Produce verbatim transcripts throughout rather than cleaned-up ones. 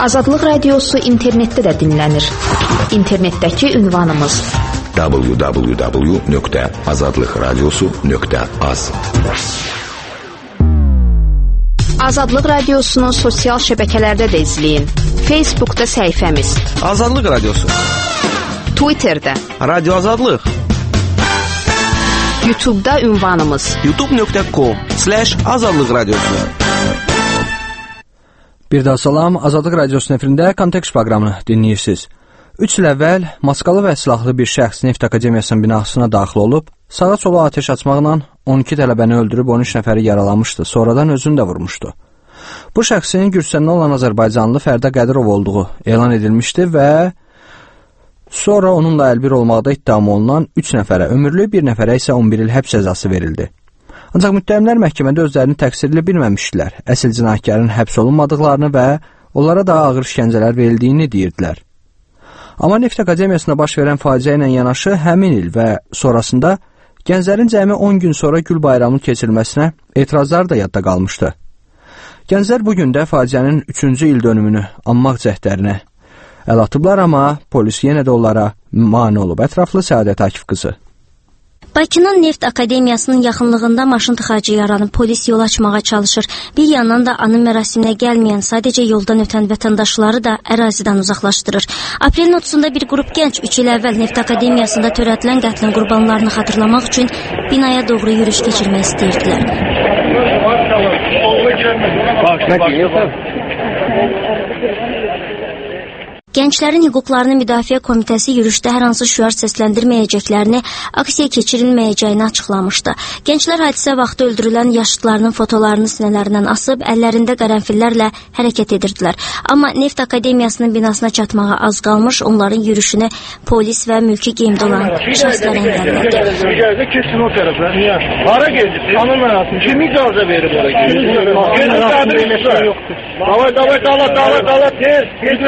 Azadlıq Radiosu internetdə də dinlənir. İnternetdəki ünvanımız w w w nöqtə azadlıq radiosu nöqtə az. Azadlıq Radiosunu sosial şəbəkələrdə də izləyin. Facebookda səhifəmiz Azadlıq Radiosu, Twitterdə Radio Azadlıq, YouTube'da ünvanımız youtube nöqtə com slash azadlıq radiosu. Bir daha salam, Azadlıq Radiosunun efirində Kontekst proqramını dinləyirsiniz. üç il əvvəl maskalı və silahlı bir şəxs Neft Akademiyasının binasına daxil olub, sağa sola atəş açmaqla on iki tələbəni öldürüb on üç nəfəri yaralamışdı, sonradan özünü də vurmuşdu. Bu şəxsin Gürcüstanda olan Azərbaycanlı Fərda Qədirov olduğu elan edilmişdi və sonra onunla əlbir olmaqda iddiam olunan üç nəfərə ömürlük, bir nəfərə isə on bir il həbs cəzası verildi. Ancaq müttəhimlər məhkəmədə özlərini təqsirli bilməmişdilər, əsl cinayətkarın həbs olunmadıqlarını və onlara daha ağır işgəncələr verildiyini deyirdilər. Amma Neft Akademiyasına baş verən faciə ilə yanaşı həmin il və sonrasında gənclərin cəmi on gün sonra Gül bayramının keçirilməsinə etirazlar da yadda qalmışdı. Gənclər bugün də faciənin üçüncü il dönümünü anmaq cəhdlərinə əl atıblar, amma polis yenə də onlara mane olub. Ətraflı Səadət Akif qızı. Bakının Neft Akademiyasının yaxınlığında maşın tıxacı yaranıb polis yol açmağa çalışır. Bir yandan da anım mərasiminə gəlməyən, sadəcə yoldan ötən vətəndaşları da ərazidən uzaqlaşdırır. Aprelin otuzunda bir qrup gənc üç il əvvəl Neft Akademiyasında törədilən qətlin qurbanlarını xatırlamaq üçün binaya doğru yürüyüş keçirmək istəyirdilər. Gənclərin Hüquqlarını Müdafiə Komitəsi yürüşdə hər hansı şüar səsləndirməyəcəklərini, aksiya keçirilməyəcəyini açıqlamışdı. Gənclər hadisə vaxtı öldürülən yaşıtlarının fotolarını sinələrindən asıb, əllərində qərənfillərlə hərəkət edirdilər. Amma Neft Akademiyasının binasına çatmağa az qalmış, onların yürüşünü polis və mülki geyimdə olan şəxslər əngəllədi. Gəldə keçsin o tərəfə. Niyə? Hara gedib? Anım mənasın. Kim icazə verib ora gedib? Davay, davay, dala, dala, dala, tez.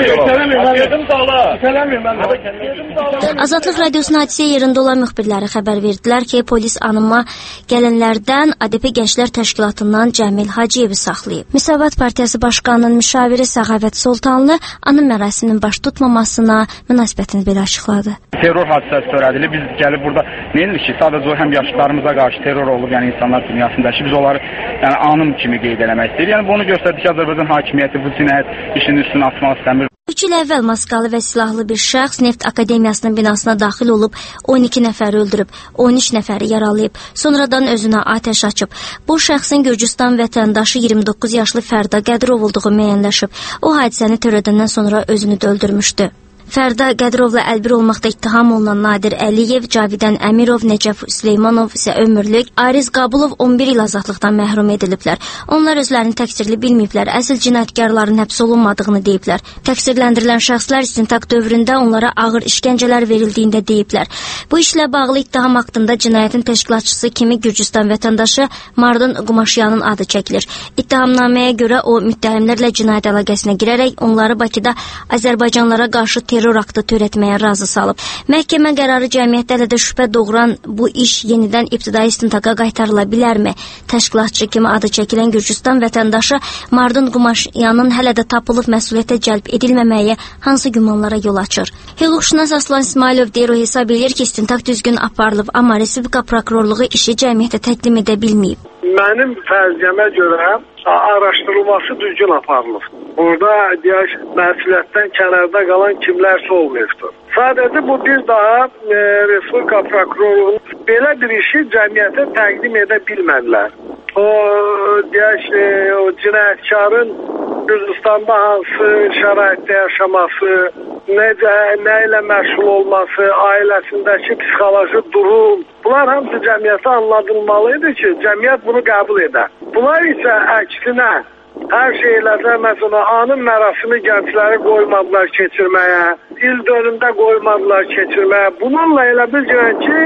Azadlıq Radiosunun hadisə yerində olan müxbirləri xəbər verdilər ki, polis anıma gələnlərdən A D P Gənclər Təşkilatından Cəmil Hacıyevi saxlayıb. Müsavat Partiyası Başqanının müşaviri Səxavət Soltanlı anım mərasiminin baş tutmamasına münasibətini belə açıqladı. Terror hadisəsi törədilib. Biz gəlib burada nə edirik ki, sadəcə o həm yaşlılarımıza qarşı terror olub, yəni insanlar dünyasında ki, biz onları yəni anım kimi qeyd eləmək istəyir. Yəni bunu göstərdik ki, Azərbaycan hakimiyyəti bu cinayət işinin üstünə atmaq istəmir. üç il əvvəl maskalı və silahlı bir şəxs Neft Akademiyasının binasına daxil olub, on iki nəfəri öldürüb, on üç nəfəri yaralayıb, sonradan özünə atəş açıb. Bu şəxsin Gürcüstan vətəndaşı iyirmi doqquz yaşlı Fərda Qədirov olduğu müəyyənləşib. O hadisəni törədəndən sonra özünü də öldürmüşdü. Fərda Qədirovla əlbir olmaqda ittiham olunan Nadir Əliyev, Cavidən Əmirov, Nəcəf Süleymanov isə ömürlük, Ariz Qabulov on bir il azadlıqdan məhrum ediliblər. Onlar özlərini təqsirli bilməyiblər, əsl cinayətkarların həbs olunmadığını deyiblər. Təqsirləndirilən şəxslər istintaq dövründə onlara ağır işgəncələr verildiyində deyiblər. Bu işlə bağlı ittiham haqqında cinayətin təşkilatçısı kimi Gürcüstan vətəndaşı Mardin Qumaşyanın adı çəkilir. İttihamnaməyə görə o müttəhimlərlə cinayət əlaqəsinə girərək onları Bakıda Azərbaycanlara qarşı terror aktı törətməyə razı salıb. Məhkəmə qərarı cəmiyyətdə hələ də şübhə doğuran bu iş yenidən ibtidai istintaqa qaytarıla bilərmi? Təşkilatçı kimi adı çəkilən Gürcüstan vətəndaşı Mardin Qumaşyanın hələ də tapılıb məsuliyyətə cəlb edilməməyi hansı gümanlara yol açır? Hüquqşünas Aslan İsmailov deyir, o hesab edir ki, istintaq düzgün aparılıb, amma Respublika prokurorluğu işi cəmiyyətə təqdim edə bilməyib. Mənim fərziyyəmə görə araşdırılması düzgün aparılıb. Burada deyək, məsuliyyətdən kənarda qalan kimlərsə olmayıbdır. Sadəcə bu bir daha e, Respublika prokurorluğunun belə bir işi cəmiyyətə təqdim edə bilmədilər. O deyək, e, o cinayətkarın Gürcüstanda hansı şəraitdə yaşaması, necə, nə ilə məşğul olması, ailəsindəki psixoloji durum, bunlar hamısı cəmiyyətə anladılmalıydı ki, cəmiyyət bunu qəbul edər. Bunlar isə əksinə hər şeylərdə, məsələn, anım mərasimi gəncləri qoymadılar keçirməyə, il dönümdə qoymadılar keçirməyə. Bununla elə bilirəm ki,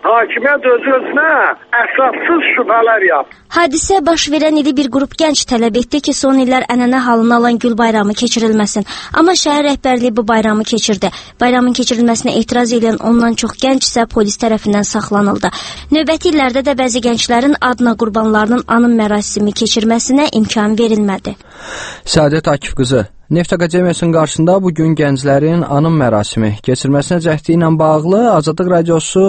hakimiyyət öz-özünə əsassız şübhələr yapır. Hadisə baş verən ili bir qrup gənc tələb etdi ki, son illər ənənə halını alan Gül bayramı keçirilməsin. Amma şəhər rəhbərliyi bu bayramı keçirdi. Bayramın keçirilməsinə etiraz edən ondan çox gənc isə polis tərəfindən saxlanıldı. Növbəti illərdə də bəzi gənclərin adına qurbanlarının anım mərasimi keçirməsinə imkan verilmədi. Səadət Akif qızı, Neft Akademiyasının qarşısında bugün gənclərin anım mərasimi keçirməsinə cəhdi ilə bağlı Azadlıq Radiosu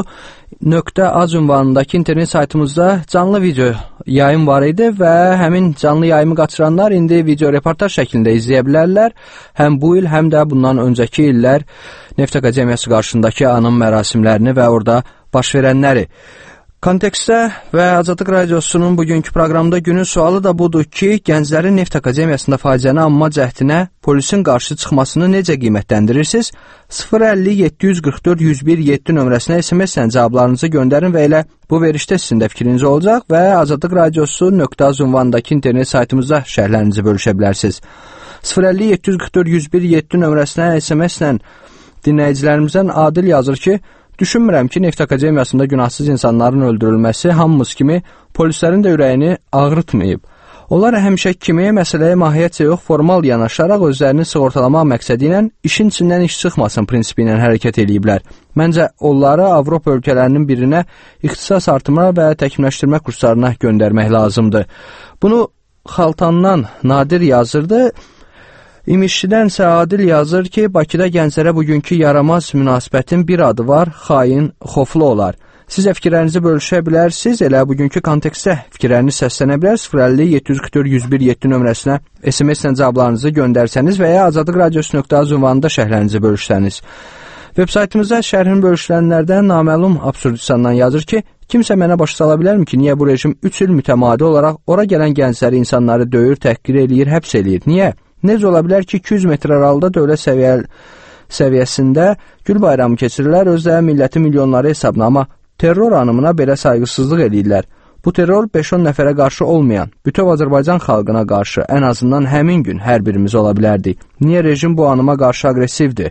.az ünvanındakı internet saytımızda canlı video yayım var idi və həmin canlı yayımı qaçıranlar indi video reportaj şəklində izləyə bilərlər. Həm bu il, həm də bundan öncəki illər Neft Akademiyası qarşısındakı anım mərasimlərini və orada baş verənləri. Kontekstdə və Azadlıq Radiosunun bugünkü proqramda günün sualı da budur ki, gənclərin Neft Akademiyasında faciəni anma cəhdinə polisin qarşı çıxmasını necə qiymətləndirirsiniz? sıfır əlli yeddi yüz qırx dörd yüz bir yeddi nömrəsinə S M S-lə cavablarınızı göndərin və elə bu verişdə sizin də fikriniz olacaq və Azadlıq Radiosu .az ünvanındakı internet saytımızda şərhlərinizi bölüşə bilərsiniz. sıfır əlli yeddi yüz qırx dörd yüz bir yeddi nömrəsinə S M S-lə dinləyicilərimizdən Adil yazır ki, düşünmürəm ki, Neft Akademiyasında günahsız insanların öldürülməsi hamımız kimi polislərin də ürəyini ağrıtmayıb. Onlar həmişə kimi məsələyə mahiyyətcə yox, formal yanaşaraq özlərini sığortalamaq məqsədi ilə işin içindən iş çıxmasın prinsipi ilə hərəkət ediblər. Məncə onları Avropa ölkələrinin birinə ixtisas artırma və təkmilləşdirmə kurslarına göndərmək lazımdır. Bunu Xaltandan Nadir yazırdı. İmişlidən Adil yazır ki, Bakıda gənclərə bugünkü yaramaz münasibətin bir adı var, xain, xoflu olar. Siz də fikirlərinizi bölüşə bilərsiniz, elə bugünkü kontekstdə fikirləriniz səslənə bilər. sıfır əlli yeddi yüz qırx dörd yüz bir yeddi nömrəsinə S M S-lə cavablarınızı göndərsəniz və ya Azadlıq Radiosu .az ünvanında şərhlərinizi bölüşsəniz. Veb saytımızda şərhin bölüşülənlərdən naməlum absurdistandan yazır ki, kimsə mənə başa sala bilərmi ki, niyə bu rejim üç il mütəmadi olaraq ora gələn gəncləri, insanları döyür, təhqir eləyir, həbs eləyir? Niyə? Necə ola bilər ki, iki yüz metr aralıda dövlət səviyyə, səviyyəsində Gül bayramı keçirirlər, özlə milləti milyonları hesabına, amma terror anımına belə sayğısızlıq edirlər. Bu terror beş on nəfərə qarşı olmayan, bütöv Azərbaycan xalqına qarşı ən azından həmin gün hər birimiz ola bilərdik. Niyə rejim bu anıma qarşı aqressivdir?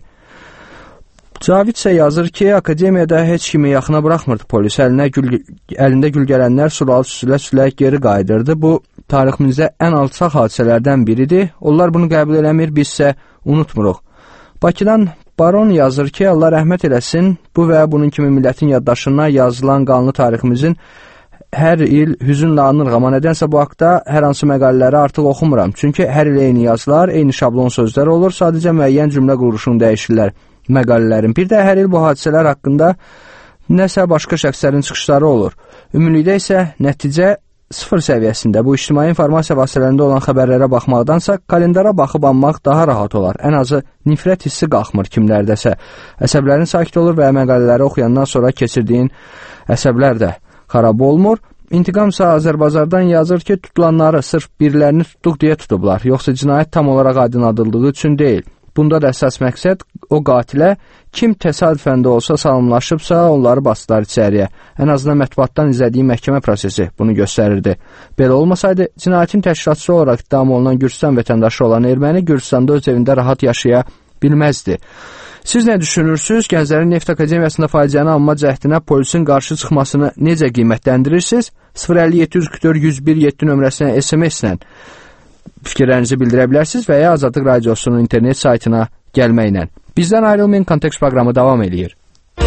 Cavid isə yazır ki, akademiyada heç kimi yaxına buraxmırdı polis, əlinə gül, əlində gül gələnlər suralı süsülə-süsülə geri qayıdırdı. Bu, tariximizdə ən alçaq hadisələrdən biridir. Onlar bunu qəbul eləmir, biz isə unutmuruq. Bakıdan Baron yazır ki, Allah rəhmət eləsin, bu və bunun kimi millətin yaddaşına yazılan qanlı tariximizin hər il hüzünlə anırıq, amma nədənsə bu haqda hər hansı məqalələri artıq oxumuram. Çünki hər il eyni yazılar, eyni şablon sözlər olur, sadəcə müəyyən cümlə quruluşunu dəyişirlər məqalələrin. Bir də hər il bu hadisələr haqqında nəsə başqa şəxslərin çıxışları olur. Ümumilikdə isə nəticə sıfır səviyyəsində. Bu ictimai informasiya vasitələrində olan xəbərlərə baxmaqdansa kalendara baxıb anmaq daha rahat olar. Ən azı nifrət hissi qalxmır kimlərdəsə. Əsəblərin sakit olur və məqalələri oxuyandan sonra keçirdiyin əsəblər də xarab olmur. İntiqamsa Azərbaycandan yazır ki, tutulanları sırf birilərini tutduq deyə tutublar. Yoxsa cinayət tam olaraq aydınladıldığı üçün deyil. Bunda da əsas məqsəd o qatilə kim təsadüfən də olsa salımlaşıbsa onları basdılar içəriyə. Ən azından mətbuatdan izlədiyi məhkəmə prosesi bunu göstərirdi. Belə olmasaydı, cinayətin təşkilatçısı olaraq ittiham olunan Gürcüstan vətəndaşı olan erməni Gürcüstanda öz evində rahat yaşaya bilməzdi. Siz nə düşünürsünüz? Gənclərin Neft Akademiyasında faciəni anma cəhdinə polisin qarşı çıxmasını necə qiymətləndirirsiniz? sıfır əlli yeddi yüz qırx dörd yüz bir yeddi nömrəsinə S M S-lə fikirlərinizi bildirə bilərsiniz və ya Azadlıq Radiosunun internet saytına gəlməklə. Bizdən ayrılmayın, Kontekst proqramı davam edir.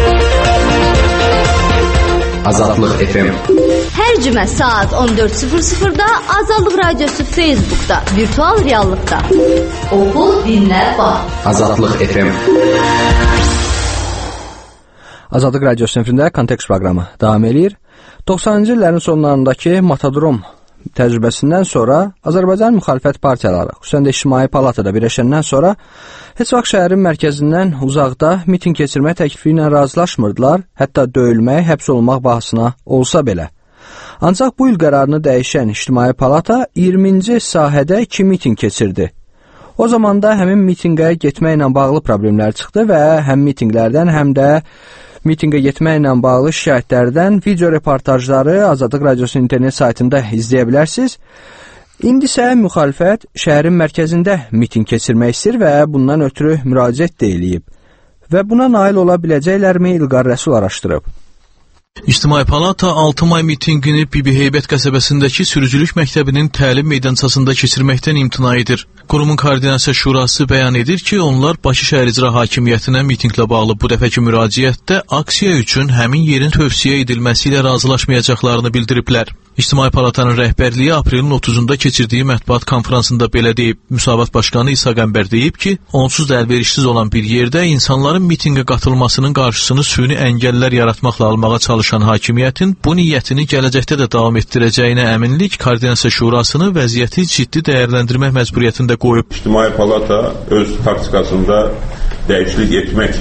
Azadlıq F M. Hər cümə saat on dörd sıfır sıfırda Azadlıq Radiosu Facebookda, virtual reallıqda. Oxu, dinlə, bax. Azadlıq F M. Azadlıq Radiosu efirində Kontekst proqramı davam edir. doxsanıncı illərin sonlarındakı Matadrom təcrübəsindən sonra Azərbaycan müxalifət partiyaları, xüsusən də İctimai Palatada birləşəndən sonra heç vaxt şəhərin mərkəzindən uzaqda miting keçirmək təklifi ilə razılaşmırdılar, hətta döyülmək, həbs olunmaq bahasına olsa belə. Ancaq bu il qərarını dəyişən İctimai Palata iyirminci sahədə iki miting keçirdi. O zaman da həmin mitingə getməklə bağlı problemlər çıxdı və həm mitinglərdən, həm də mitingə getməklə bağlı şikayətlərdən video reportajları Azadlıq Radiosunun internet saytında izləyə bilərsiniz. İndi isə müxalifət şəhərin mərkəzində miting keçirmək istəyir və bundan ötürü müraciət də eləyib. Və buna nail ola biləcəklərmi İlqar Rəsul araşdırıb. İctimai Palata altı may mitinqini Bibiheybət qəsəbəsindəki sürücülük məktəbinin təlim meydançasında keçirməkdən imtina edir. Qurumun Koordinasiya Şurası bəyan edir ki, onlar Bakı Şəhər İcra Hakimiyyətinə mitinqlə bağlı bu dəfəki müraciətdə aksiya üçün həmin yerin tövsiyə edilməsi ilə razılaşmayacaqlarını bildiriblər. İctimai Palatanın rəhbərliyi aprelin otuzunda keçirdiyi mətbuat konfransında belə deyib. Müsavat Başqanı İsa Qəmbər deyib ki, onsuz da əlverişsiz olan bir yerdə insanların mitinqə qatılmasının qarşısını süni əngəllər yaratmaqla almağa çalışan hakimiyyətin bu niyyətini gələcəkdə də davam etdirəcəyinə əminlik Koordinasiya Şurasını vəziyyəti ciddi dəyərləndirmək məcburiyyətində qoyub. İctimai Palata öz taktikasında dəyişiklik etmək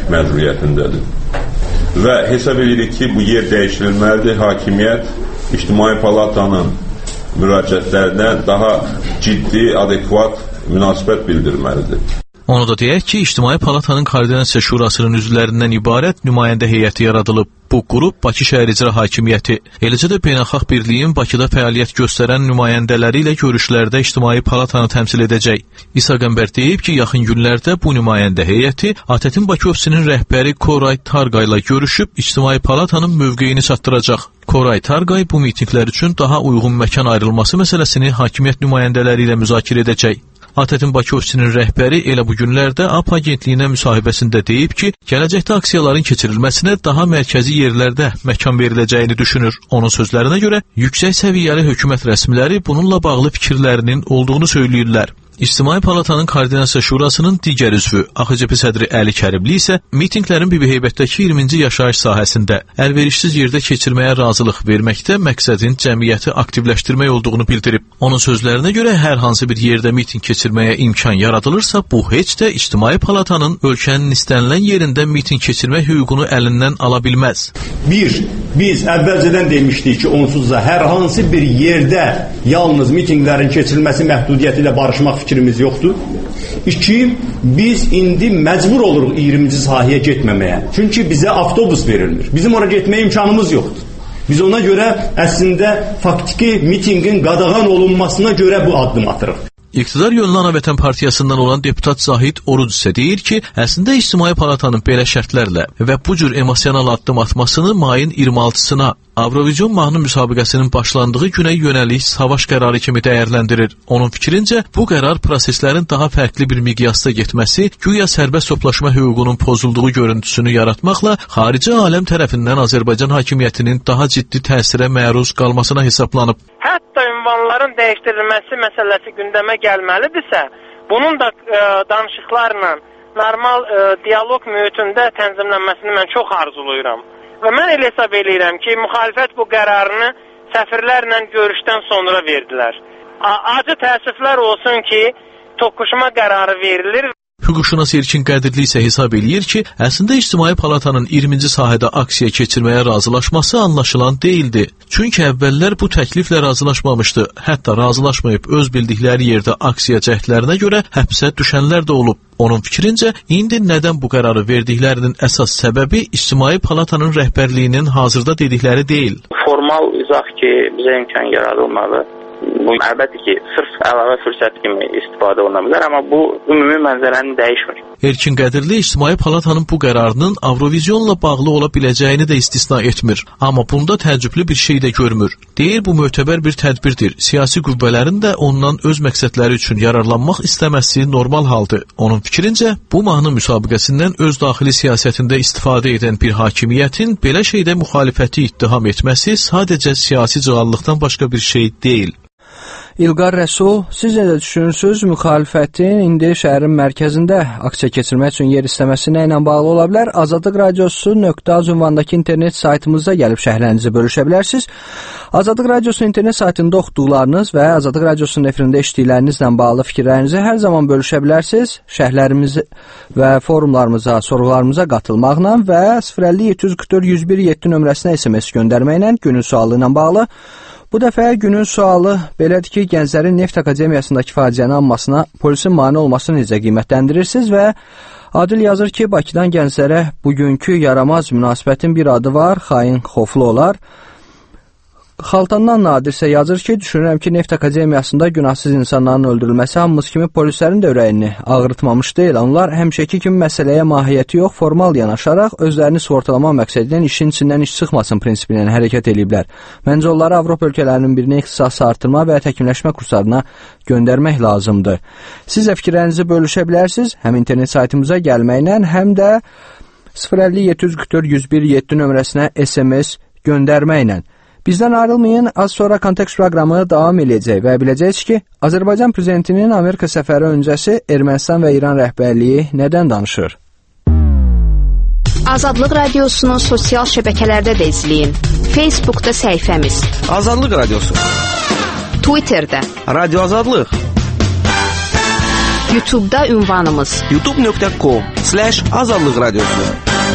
məcburiyyətindədir və hesab edirik ki, bu yer dəyişdirilməlidir. Hakimiyyət İctimai Palatanın müraciətlərinə daha ciddi, adekvat münasibət bildirməlidir. Onu da deyək ki, İctimai Palatanın Koordinasiya Şurasının üzvlərindən ibarət nümayəndə heyəti yaradılıb. Bu qrup Bakı Şəhər İcra Hakimiyyəti, eləcə də Beynəlxalq Birliyin Bakıda fəaliyyət göstərən nümayəndələri ilə görüşlərdə İctimai Palatanı təmsil edəcək. İsa Qəmbər deyib ki, yaxın günlərdə bu nümayəndə heyəti ATƏT-in Bakı ofisinin rəhbəri Koray Tarqay ilə görüşüb İctimai Palatanın mövqeyini çatdıracaq. Koray Tarqay bu mitinqlər üçün daha uyğun məkan ayrılması məsələsini hakimiyyət nümayəndələri ilə müzakirə edəcək. ATƏT-in Bakı ofisinin rəhbəri elə bu günlərdə A P agentliyinə müsahibəsində deyib ki, gələcəkdə aksiyaların keçirilməsinə daha mərkəzi yerlərdə məkan veriləcəyini düşünür. Onun sözlərinə görə, yüksək səviyyəli hökumət rəsmiləri bununla bağlı fikirlərinin olduğunu söyləyirlər. İctimai Palatanın Koordinasiya Şurasının digər üzvü, A X C P sədri Əli Kərimli isə mitinqlərin Bibiheybətdəki iyirminci yaşayış sahəsində əlverişsiz yerdə keçirməyə razılıq verməkdə məqsədin cəmiyyəti aktivləşdirmək olduğunu bildirib. Onun sözlərinə görə hər hansı bir yerdə mitinq keçirməyə imkan yaradılırsa, bu heç də İctimai Palatanın ölkənin istənilən yerində mitinq keçirmək hüququnu əlindən ala bilməz. Bir, biz əvvəlcədən demişdik ki, onsuz da hər hansı bir yerdə yalnız mitinqlərin keçirilməsi məhdudiyyəti ilə barışmaq fikrimiz yoxdur. İki, biz indi məcbur oluruq iyirminci sahəyə getməməyə. Çünki bizə avtobus verilmir. Bizim ora getməyə imkanımız yoxdur. Biz ona görə əslində faktiki mitinqin qadağan olunmasına görə bu addım atırıq. İqtidar yönlü Ana Vətən Partiyasından olan deputat Zahid Oruc isə deyir ki, əslində İctimai Palatanın belə şərtlərlə və bu cür emosional addım atmasını mayın iyirmi altısına Avrovizyon mahnı müsabiqəsinin başlandığı günə yönəlik savaş qərarı kimi dəyərləndirir. Onun fikrincə, bu qərar proseslərin daha fərqli bir miqyasda getməsi, güya sərbəst toplaşma hüququnun pozulduğu görüntüsünü yaratmaqla xarici aləm tərəfindən Azərbaycan hakimiyyətinin daha ciddi təsirə məruz qalmasına hesablanıb. Hətta ünvanların dəyişdirilməsi məsələsi gündəmə gəlməlidirsə, bunun da e, danışıqlarla normal e, dialoq mühitində tənzimlənməsini mən çox arzulayıram. Və mən elə hesab edirəm ki, müxalifət bu qərarını səfirlərlə görüşdən sonra verdilər. Acı təəssüflər olsun ki, toqquşma qərarı verilir. Hüquqşünas Erkin Qədirli isə hesab eləyir ki, əslində İctimai Palatanın iyirminci sahədə aksiya keçirməyə razılaşması anlaşılan deyildi. Çünki əvvəllər bu təkliflə razılaşmamışdı. Hətta razılaşmayıb öz bildikləri yerdə aksiya cəhdlərinə görə həbsə düşənlər də olub. Onun fikrincə, indi nədən bu qərarı verdiklərinin əsas səbəbi İctimai Palatanın rəhbərliyinin hazırda dedikləri deyil. Formal izah ki, bizə imkan yaradılmalı. Bu, əlbəttə ki, sırf əlavə fürsət kimi istifadə oluna bilər, amma bu ümumi mənzərəni dəyişmir. Erkin Qədirli İctimai Palatanın bu qərarının Avrovizyonla bağlı ola biləcəyini də istisna etmir. Amma bunda təəccüblü bir şey də görmür. Deyir, bu mötəbər bir tədbirdir. Siyasi qüvvələrin də ondan öz məqsədləri üçün yararlanmaq istəməsi normal haldır. Onun fikrincə, bu mahnı müsabiqəsindən öz daxili siyasətində istifadə edən bir hakimiyyətin belə şeydə müxalifəti ittiham etməsi sadəcə siyasi cığallıqdan başqa bir şey deyil. İlqar Rəsul, siz necə düşünürsünüz, müxalifətin indi şəhərin mərkəzində aksiya keçirmək üçün yer istəməsi nə ilə bağlı ola bilər? Azadlıq Radiosu nöqtə az ünvandakı internet saytımızda gəlib şərhlərinizi bölüşə bilərsiniz. Azadlıq Radiosu internet saytında oxuduqlarınız və Azadlıq Radiosunun efirində eşitdiklərinizlə bağlı fikirlərinizi hər zaman bölüşə bilərsiniz. Şərhlərimizi və forumlarımıza, sorularımıza qatılmaqla və sıfır əlli yeddi yüz qırx dörd yüz bir yeddi nömrəsinə S M S göndərməklə günün sualı ilə bağlı. Bu dəfə günün sualı belədir ki, Gənclərin Neft Akademiyasındakı faciənin anmasına polisin mane olmasını necə qiymətləndirirsiniz və Adil yazır ki, Bakıdan gənclərə bugünkü yaramaz münasibətin bir adı var, xain xoflu olar. Xaltandan Nadir isə yazır ki, düşünürəm ki, Neft Akademiyasında günahsız insanların öldürülməsi hamımız kimi polislərin də ürəyini ağrıtmamış deyil. Onlar həmişəki kimi məsələyə mahiyyəti yox, formal yanaşaraq özlərini sığortalamaq məqsədilə işin içindən iş çıxmasın prinsipi ilə hərəkət ediblər. Məncə onları Avropa ölkələrinin birinə ixtisası artırma və təkmilləşmə kurslarına göndərmək lazımdır. Siz də fikirlərinizi bölüşə bilərsiniz, həm internet saytımıza gəlməklə, həm də sıfır əlli yeddi yüz qırx dörd yüz bir yeddi nömrəsinə S M S göndərməklə. Bizdən ayrılmayın, az sonra Kontekst proqramı davam edəcək və biləcəksiniz ki, Azərbaycan prezidentinin Amerika səfəri öncəsi Ermənistan və İran rəhbərliyi nədən danışır? Azadlıq Radiosunu sosial şəbəkələrdə də izləyin. Facebookda səhifəmiz Azadlıq Radiosu, Twitterdə Radio Azadlıq, YouTube'da ünvanımız youtube nöqtə com slash azadlıq radiosu.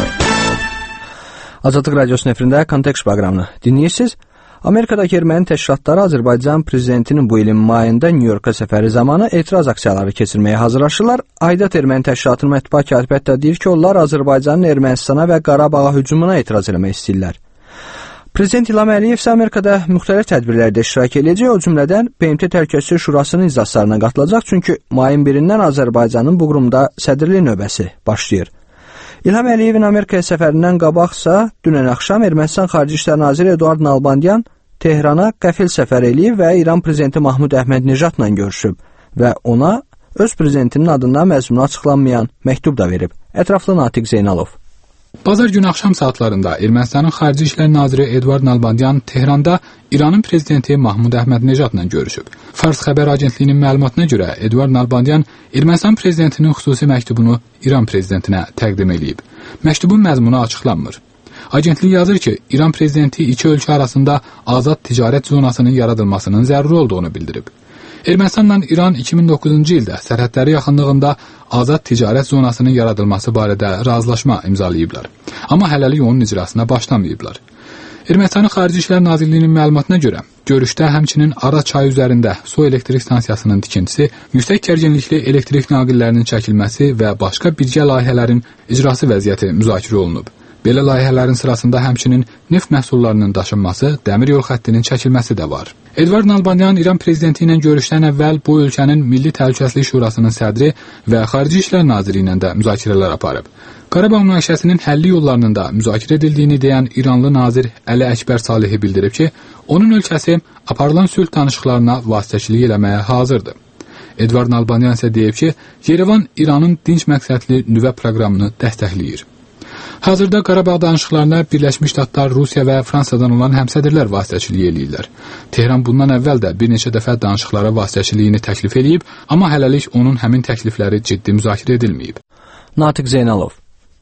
Azadlıq Radiosunun efirində Kontekst proqramını dinləyirsiniz. Amerikadakı erməni təşkilatları Azərbaycan prezidentinin bu ilin mayında Nyu-Yorka səfəri zamanı etiraz aksiyaları keçirməyə hazırlaşırlar. Aydat erməni təşkilatının mətbuat katibi hətta deyir ki, onlar Azərbaycanın Ermənistana və Qarabağa hücumuna etiraz etmək istəyirlər. Prezident İlham Əliyev isə Amerikada müxtəlif tədbirlərdə iştirak edəcək, o cümlədən B M T Təhlükəsizlik Şurasının iclaslarına qatılacaq, çünki mayın birindən Azərbaycanın bu qurumda sədrlik növbəsi başlayır. İlham Əliyevin Amerikaya səfərindən qabaqsa, dünən axşam Ermənistan Xarici İşlər Naziri Eduard Nalbandyan Tehrana qəfil səfər eləyib və İran prezidenti Mahmud Əhməd-Necatla görüşüb və ona öz prezidentinin adından məzmunu açıqlanmayan məktub da verib. Ətraflı Natiq Zeynalov. Bazar günü axşam saatlarında Ermənistanın Xarici İşlər Naziri Eduard Nalbandyan Tehranda İranın prezidenti Mahmud Əhməd-Necatla görüşüb. Fars xəbər agentliyinin məlumatına görə Eduard Nalbandyan Ermənistan prezidentinin xüsusi məktubunu İran prezidentinə təqdim edib. Məktubun məzmunu açıqlanmır. Agentlik yazır ki, İran prezidenti iki ölkə arasında azad ticarət zonasının yaradılmasının zəruri olduğunu bildirib. Ermənistanla İran iki min doqquzuncu ildə sərhədləri yaxınlığında azad ticarət zonasının yaradılması barədə razılaşma imzalayıblar. Amma hələlik onun icrasına başlamayıblar. Ermənistanın Xarici İşlər Nazirliyinin məlumatına görə, görüşdə həmçinin Ara çayı üzərində su elektrik stansiyasının tikintisi, yüksək gərginlikli elektrik naqillərinin çəkilməsi və başqa birgə layihələrin icrası vəziyyəti müzakirə olunub. Belə layihələrin sırasında həmçinin neft məhsullarının daşınması, dəmir yol xəttinin çəkilməsi də var. Eduard Nalbandyan İran prezidenti ilə görüşdən əvvəl bu ölkənin Milli Təhlükəsizlik Şurasının sədri və Xarici İşlər Naziri ilə də müzakirələr aparıb. Qarabağ münaqişəsinin həlli yollarının da müzakirə edildiyini deyən İranlı nazir Əli Əkbər Salihi bildirib ki, onun ölkəsi aparılan sülh danışıqlarına vasitəçilik eləməyə hazırdır. Eduard Nalbandyan isə deyib ki, Yerevan İranın dinc məqsədli nüvə proqramını dəstəkləyir. Hazırda Qarabağ danışıqlarına Birləşmiş Ştatlar, Rusiya və Fransadan olan həmsədrlər vasitəçilik eləyirlər. Tehran bundan əvvəl də bir neçə dəfə danışıqlara vasitəçiliyini təklif edib, amma hələlik onun həmin təklifləri ciddi müzakirə edilməyib. Natiq Zeynalov.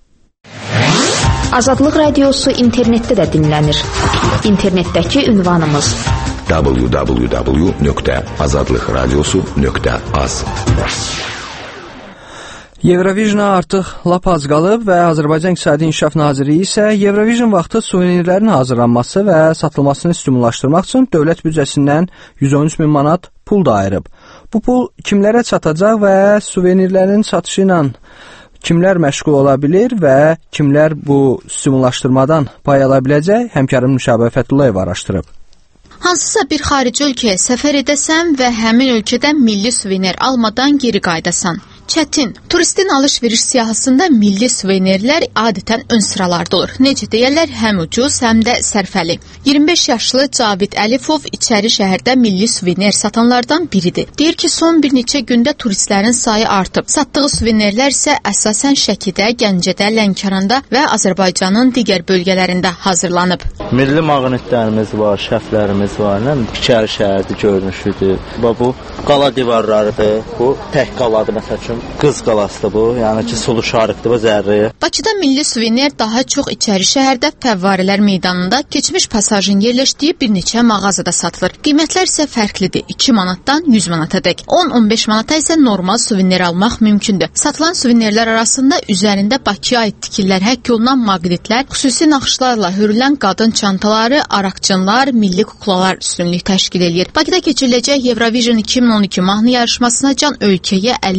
Azadlıq Radiosu internetdə də dinlənir. İnternetdəki ünvanımız w w w nöqtə azadlıq radiosu nöqtə az. Eurovision artıq lap az qalıb və Azərbaycan İqtisadi İnkişaf Nazirliyi isə Eurovision vaxtı suvenirlərin hazırlanması və satılmasını stimullaşdırmaq üçün dövlət büdcəsindən yüz on üç min manat pul da ayırıb. Bu pul kimlərə çatacaq və suvenirlərin satışı ilə kimlər məşğul ola bilir və kimlər bu stimullaşdırmadan pay ala biləcək? Həmkarım Nüşabə Fəthullayev araşdırıb. Hansısa bir xarici ölkəyə səfər edəsən və həmin ölkədən milli suvenir almadan geri qayıdasan. Çətin. Turistin alış-veriş siyahısında milli suvenirlər adətən ön sıralarda olur. Necə deyərlər, həm ucuz, həm də sərfəli. iyirmi beş yaşlı Cavid Əlifov içəri şəhərdə milli suvenir satanlardan biridir. Deyir ki, son bir neçə gündə turistlərin sayı artıb. Satdığı suvenirlər isə əsasən Şəkidə, Gəncədə, Lənkəranda və Azərbaycanın digər bölgələrində hazırlanıb. Milli maqnitlərimiz var, şəflərimiz var, nə içəri şəhərdə görünüşüdür. Bu qala divarlarıdır, bu tək qaladır məsəl üçün. Qız qalasıdır bu, yəni ki, sulu şarıqdır bu zərri. Bakıda milli suvenir daha çox içəri şəhərdə Fəvvarələr meydanında keçmiş pasajın yerləşdiyi bir neçə mağazada satılır. Qiymətlər isə fərqlidir. iki manatdan yüz manatadək. on on beş manata isə normal suvenir almaq mümkündür. Satılan suvenirlər arasında üzərində Bakıya aid tikillər həkk olunan maqnitlər, xüsusi naxışlarla hörülən qadın çantaları, araqçınlar, milli kuklalar üstünlük təşkil edir. Bakıda keçiriləcək Eurovision iki min on iki mahnı yarışmasına can ölkəyə əlli minə yaxın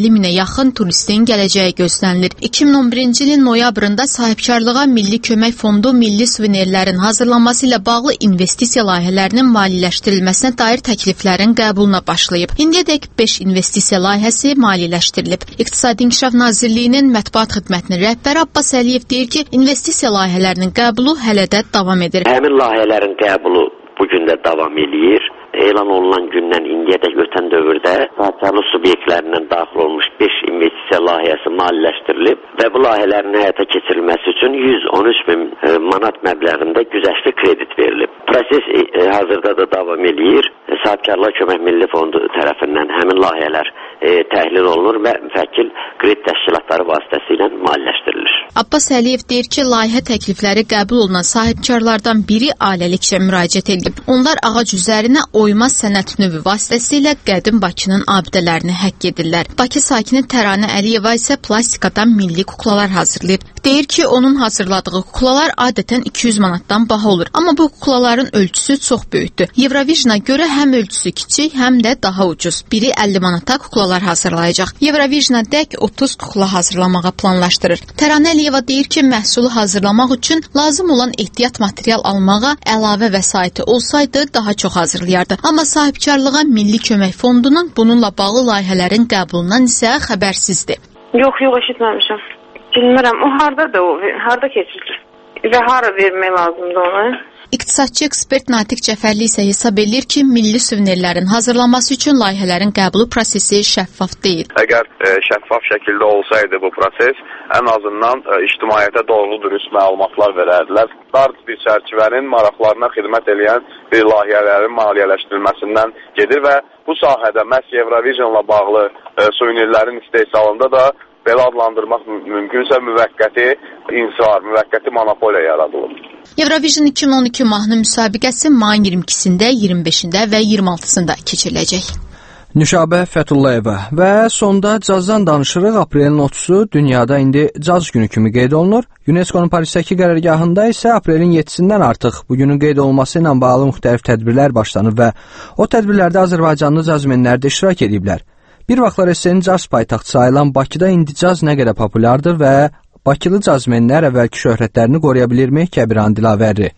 yaxın turistin gələcəyi gözlənilir. iki min on birinci ilin noyabrında sahibkarlığa Milli Kömək Fondu milli suvenirlərin hazırlanması ilə bağlı investisiya layihələrinin maliyyələşdirilməsinə dair təkliflərin qəbuluna başlayıb. İndiyədək beş investisiya layihəsi maliyyələşdirilib. İqtisadi İnkişaf Nazirliyinin mətbuat xidmətinin rəhbəri Abbas Əliyev deyir ki, investisiya layihələrinin qəbulu hələ də davam edir. Həmin layihələrin qəbulu bugün də davam edir. Elan olunan gündən indiyədək ötən dövrdə sahibkarlıq subyektlərindən daxil olmuş beş investisiya layihəsi maliyyələşdirilib və bu layihələrin həyata keçirilməsi üçün yüz on üç min manat məbləğində güzəştli kredit verilib. Proses hazırda da davam edir. Sahibkarlıq Kömək Milli Fondu tərəfindən həmin layihələr e, təhlil olunur və müfəkkil kredit təşkilatları vasitəsilə maliyyələşdirilir. Abbas Əliyev deyir ki, layihə təklifləri qəbul olunan sahibkarlardan biri ailəlikcə müraciət edib. Onlar ağac üzərinə oyma sənət növü vasitəsilə qədim Bakının abidələrini həkk edirlər. Bakı sakini Təranə Əliyeva isə plastikadan milli kuklalar hazırlayıb. Deyir ki, onun hazırladığı kuklalar adətən iki yüz manatdan baha olur. Amma bu kuklaların ölçüsü çox böyükdür. Eurovision'a görə həm ölçüsü kiçik, həm də daha ucuz. Biri əlli manata kuklalar hazırlayacaq. Eurovision'a dək otuz kukla hazırlamağa planlaşdırır. Təranə Əliyeva deyir ki, məhsulu hazırlamaq üçün lazım olan ehtiyat material almağa əlavə vəsaiti olsaydı daha çox hazırlayardı. Amma sahibkarlığa Milli Kömək Fondunun bununla bağlı layihələrin qəbulundan isə xəbərsizdir. Yox, yox, eşitməmişəm. Bilmirəm, o hardadır o, harda keçilir və hara vermək lazımdır onu? İqtisadçı ekspert Natiq Cəfərli isə hesab edir ki, milli suvenirlərin hazırlanması üçün layihələrin qəbulu prosesi şəffaf deyil. Əgər e, şəffaf şəkildə olsaydı bu proses, ən azından e, ictimaiyyətə doğru dürüst məlumatlar verərdilər. Dar bir çərçivənin maraqlarına xidmət edən bir layihələrin maliyyələşdirilməsindən gedir və bu sahədə məhz Eurovision'la bağlı e, suvenirlərin istehsalında da belə adlandırmaq mümkünsə müvəqqəti insar, müvəqqəti monopoliya yaradılır. Eurovision iki min on iki mahnı müsabiqəsi mayın iyirmi ikisində, iyirmi beşində və iyirmi altısında keçiriləcək. Nüşabə Fətullayeva və sonda cazdan danışırıq. Aprelin otuzu dünyada indi caz günü kimi qeyd olunur. UNESCO-nun Parisdəki qərargahında isə aprelin yeddisindən artıq bu günün qeyd olunması ilə bağlı müxtəlif tədbirlər başlanıb və o tədbirlərdə Azərbaycanlı cazmenlər də iştirak ediblər. Bir vaxtlar S S R-in caz paytaxtı sayılan Bakıda indi caz nə qədər populyardır və Bakılı cazmenlər əvvəlki şöhrətlərini qoruya bilirmi? Kəbiran Dilavəri.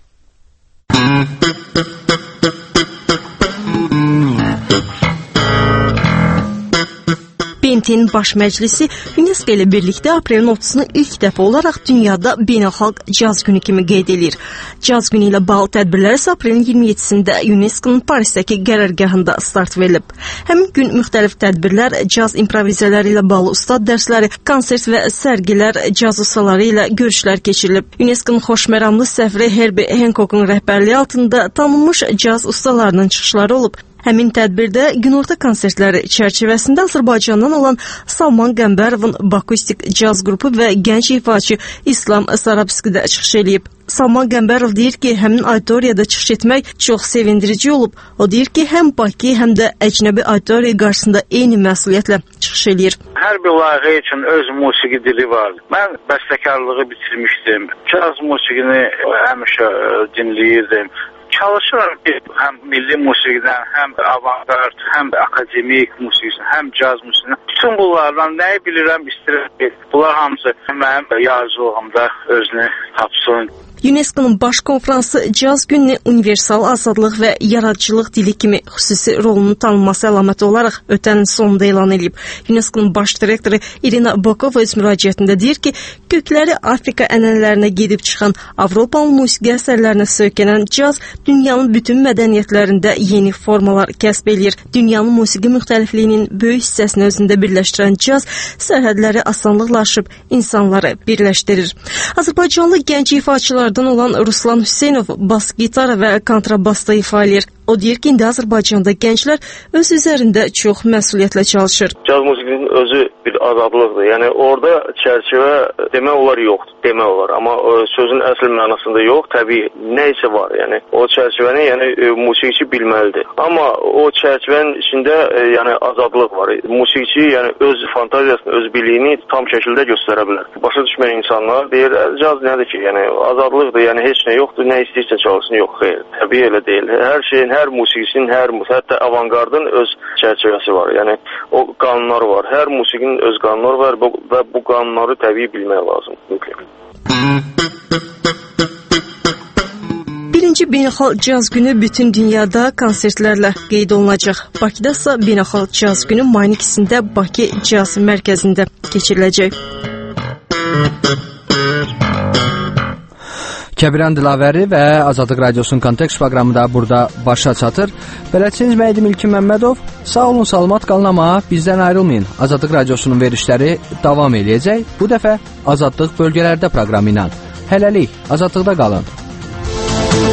B M T-nin Baş Məclisi UNESCO ilə birlikdə aprelin otuzunu ilk dəfə olaraq dünyada beynəlxalq caz günü kimi qeyd edir. Caz günü ilə bağlı tədbirlər isə aprelin iyirmi yeddisində UNESCO-nun Parisdəki qərargahında start verilib. Həmin gün müxtəlif tədbirlər, caz improvizələri ilə bağlı ustad dərsləri, konsert və sərgilər, caz ustaları ilə görüşlər keçirilib. UNESCO-nun xoşməramlı səfiri Herbie Hancock'un rəhbərliyi altında tanınmış caz ustalarının çıxışları olub. Həmin tədbirdə günorta konsertləri çərçivəsində Azərbaycandan olan Salman Qəmbərovun Bakustik caz qrupu və gənc ifaçı İslam Sarabski də çıxış eləyib. Salman Qəmbərov deyir ki, həmin auditoriyada çıxış etmək çox sevindirici olub. O deyir ki, həm Bakı, həm də əcnəbi auditoriya qarşısında eyni məsuliyyətlə çıxış eləyir. Hər bir layihə üçün öz musiqi dili var. Mən bəstəkarlığı bitirmişdim. Caz musiqini həmişə dinləyirdim. Çalışıram ki, həm milli musiqidən, həm avantgard, həm akademik musiqisindən, həm caz musiqisindən. Bütün bunlardan nəyi bilirəm, istəyirəm ki, bunlar hamısı mənim yaradıcılığımda özünü tapsın. UNESCO-nun baş konfransı caz gününü universal azadlıq və yaradıcılıq dili kimi xüsusi rolunun tanınması əlaməti olaraq ötən sonunda elan edib. UNESCO-nun baş direktoru İrina Bokova öz müraciətində deyir ki, kökləri Afrika ənənələrinə gedib çıxan Avropalı musiqi əsərlərinə söykənən caz dünyanın bütün mədəniyyətlərində yeni formalar kəsb edir. Dünyanın musiqi müxtəlifliyinin böyük hissəsini özündə birləşdirən caz sərhədləri asanlıqla aşıb insanları birləşdirir. Azərbaycanlı gənc ifaçılar olan Ruslan Hüseynov bas gitara və kontrabasda ifa edir. O deyir ki, indi Azərbaycanda gənclər öz üzərində çox məsuliyyətlə çalışır. Caz musiqinin özü bir azadlıqdır. Yəni orada çərçivə demək olar yoxdur, demək olar. Amma sözün əsl mənasında yox, təbii nə isə var. Yəni o çərçivəni yəni musiqiçi bilməlidir. Amma o çərçivənin içində yəni azadlıq var. Musiqiçi yəni öz fantaziyasını, öz biliyini tam şəkildə göstərə bilər. Başa düşməyən insanlar deyir, caz nədir ki? Yəni azadlıqdır. Yəni heç nə yoxdur, nə istəyirsə çalsın. Yox, xeyr. Təbii elə deyil. Hər şeyin, hər musiqisinin, hər hətta avangardın öz çərçivəsi var. Yəni o qanunlar var. Hər musiqinin öz qanunlar var və bu qanunları təbii bilmək lazım. Mütləq. Birinci Beynəlxalq Caz Günü bütün dünyada konsertlərlə qeyd olunacaq. Bakıda isə Beynəlxalq Caz Günü mayın ikisində Bakı Caz Mərkəzində keçiriləcək. Kəbirən Dilavəri və Azadlıq Radiosunun Kontekst proqramı da burada başa çatır. Bələdçiniz Məhdi Milki Məmmədov. Sağ olun, salamat qalın, amma bizdən ayrılmayın. Azadlıq Radiosunun verişləri davam eləyəcək. Bu dəfə Azadlıq bölgələrdə proqramı ilə. Hələlik, Azadlıqda qalın.